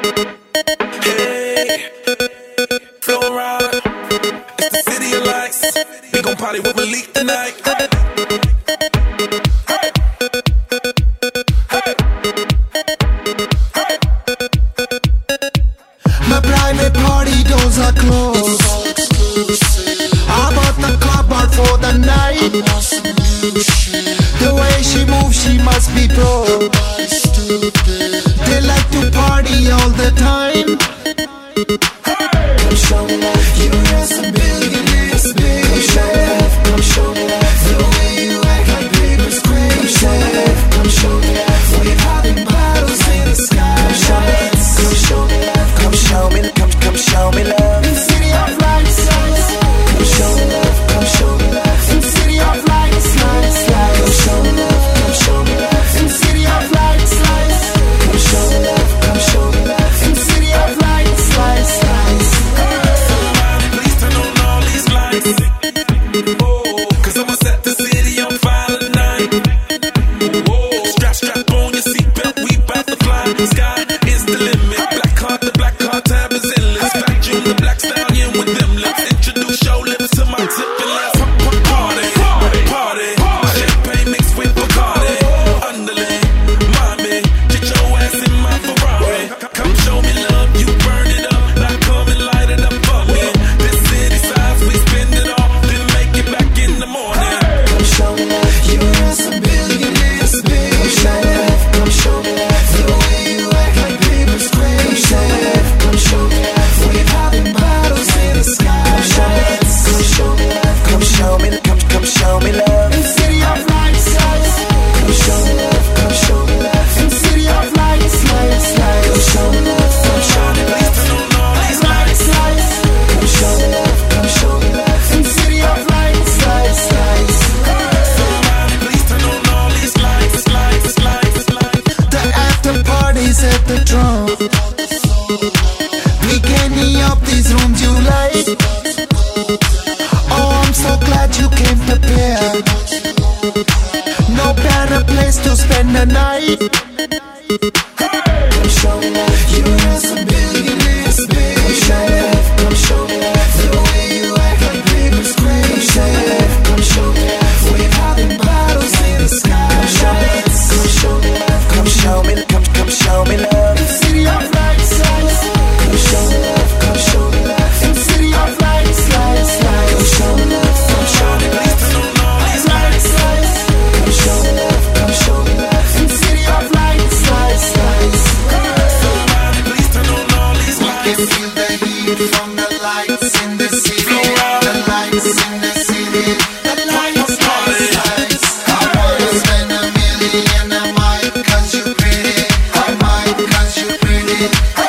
Hey, Flora, it's the city of lights. We gon' party with Malik tonight. My private party doors are closed. I bought the cupboard for the night. The way she moves, she must be pro. They like to party all the time. Come show me love, you are some billionaires, baby. Come show me love, come show me love. The way you act like paper's crazy. Come show me love, come show me love. We're popping bottles in the sky. Come show me love, come show me love. Come show me love. In the city of lights, come show me love, come show me love. In the city of lights, lights, lights. Come show me love, come show me love. In the city of lights, lights. Come show me love, come show me love. In the city of lights, lights, lights. Please turn on all these lights. Oh, 'cause I'ma set the city on fire tonight. Whoa, strap on your seatbelt, we bout to fly. Sky is the limit. The black card tab is endless. Vacuum the black stallion with them lips. Introduce your lips to my tip and let's party, party. Champagne mixed with Bacardi. Underling, mommy, get your ass in my Ferrari. Come show me love, you burn it up. Now come and light it up for me. This city size, we spend it all, then make it back in the morning. Come show me love, you are some billionaires, baby. Come show me love, come show me love. The way you act like paper's crazy. Come show me love, come show me love. We're popping bottles in the sky. Come show me love, come show me love. Come show me, come show me love. In the city of lights, lights. Come show me love, come show me love. In the city of lights, lights, lights. Come show me love, come show me love. Turn on all these lights. Come show me love, come show me love. In the city of lights, lights, lights. Please turn on all these lights, lights, lights, lights. The after party's at the drum. Beginning up these rooms you like. Oh, I'm so glad you came prepared. No better place to spend the night. Come show me love, you are some billionaires, baby. Come show me love, come show me love. The way you act like paper's crazy. Come show me love, come show me love. We're popping bottles in the sky. Come show me love, come show me love. Come show me, come show me love. In the city of lights, lights. Come show me love, come show me love. In the city of lights, lights, lights. Come show me love, come show me love. Turn on all these Lights, lights. Come show me love, come show me love. In the city of lights, lights, lights. Please turn on all these I can lights. feel the heat from the lights in the city. The lights in the city. The lights, lights, lights. I wanna spend $1 million a night 'cause you're pretty. I might 'cause you're pretty.